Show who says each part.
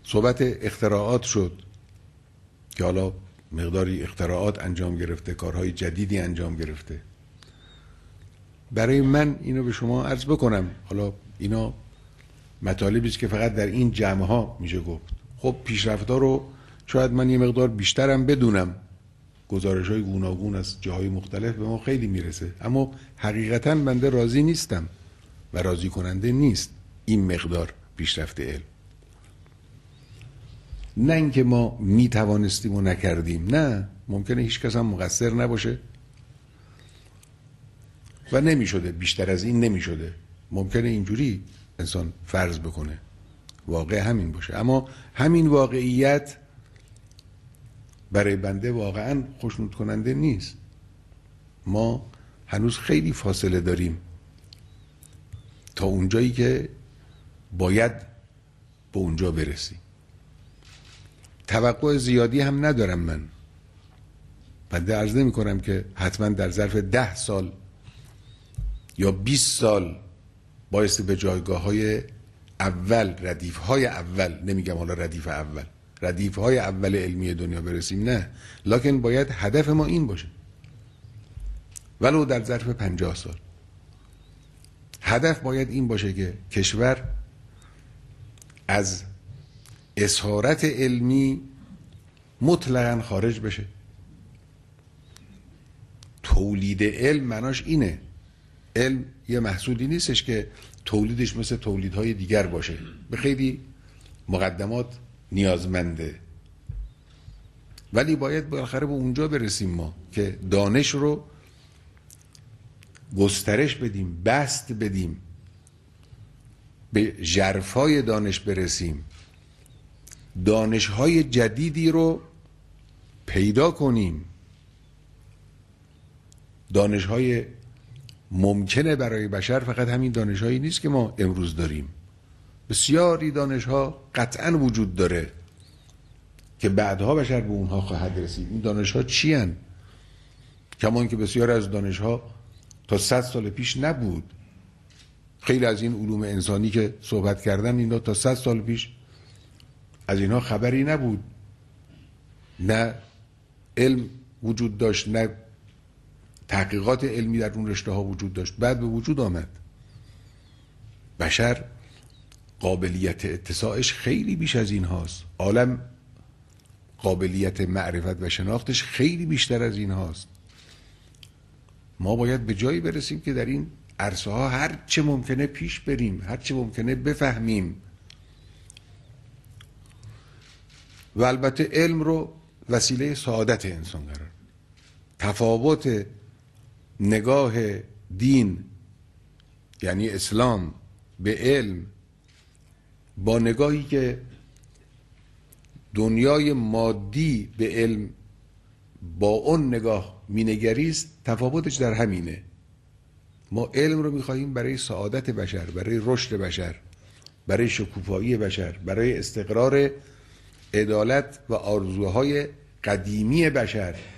Speaker 1: صحبت اختراعات شد که حالا مقداری اختراعات انجام گرفته، کارهای جدیدی انجام گرفته. برای من اینو به شما عرض بکنم، حالا اینا مطالبی است که فقط در این جمع ها میشه گفت. خب پیشرفت‌ها رو شاید من یه مقدار بیشترم بدونم، گزارش‌های گوناگون از جاهای مختلف به ما خیلی میرسه، اما حقیقتاً بنده راضی نیستم و راضی کننده نیست این مقدار پیشرفت علم. نه اینکه ما میتوانستیم و نکردیم، نه، ممکنه هیچ کس هم مقصر نباشه و نمیشده، بیشتر از این نمیشده. ممکنه اینجوری انسان فرض بکنه، واقع همین باشه، اما همین واقعیت برای بنده واقعا خوشنود کننده نیست. ما هنوز خیلی فاصله داریم تا اونجایی که باید به اونجا برسیم. توقع زیادی هم ندارم من. بنده عرض نمی کنم که حتما در ظرف 10 سال یا 20 سال بایستی به جایگاه های اول، ردیف های اول، نمیگم حالا ردیف اول، ردیف های اول علمی دنیا برسیم، نه، لکن باید هدف ما این باشه، ولو در ظرف 50 سال. هدف باید این باشه که کشور از اسارت علمی مطلقاً خارج بشه. تولید علم معناش اینه. علم یه محصولی نیستش که تولیدش مثل تولیدهای دیگر باشه، به خیلی مقدمات نیازمنده، ولی باید بالاخره به اونجا برسیم ما که دانش رو گسترش بدیم، بسط بدیم، به ژرفای دانش برسیم، دانش‌های جدیدی رو پیدا کنیم، دانش‌های ممکنه برای بشر فقط همین دانش‌هایی نیست که ما امروز داریم. بسیاری دانش‌ها قطعاً وجود داره که بعدها بشر به اونها خواهد رسید. این دانش‌ها چی هن؟ کمان که بسیار از دانش‌ها تا 100 سال پیش نبود. خیلی از این علوم انسانی که صحبت کردن اینا تا 100 سال پیش از اینها خبری نبود. نه علم وجود داشت، نه تحقیقات علمی در اون رشته ها وجود داشت، بعد به وجود آمد. بشر قابلیت اتساعش خیلی بیش از این هاست. عالم قابلیت معرفت و شناختش خیلی بیشتر از این هاست. ما باید به جایی برسیم که در این عرصه ها هر چه ممکنه پیش بریم، هر چه ممکنه بفهمیم، و البته علم رو وسیله سعادت انسان قرار. تفاوت نگاه دین یعنی اسلام به علم با نگاهی که دنیای مادی به علم با اون نگاه مینگریست، تفاوتش در همینه. ما علم رو میخواهیم برای سعادت بشر، برای رشد بشر، برای شکوفایی بشر، برای استقرار عدالت و آرزوهای قدیمی بشر.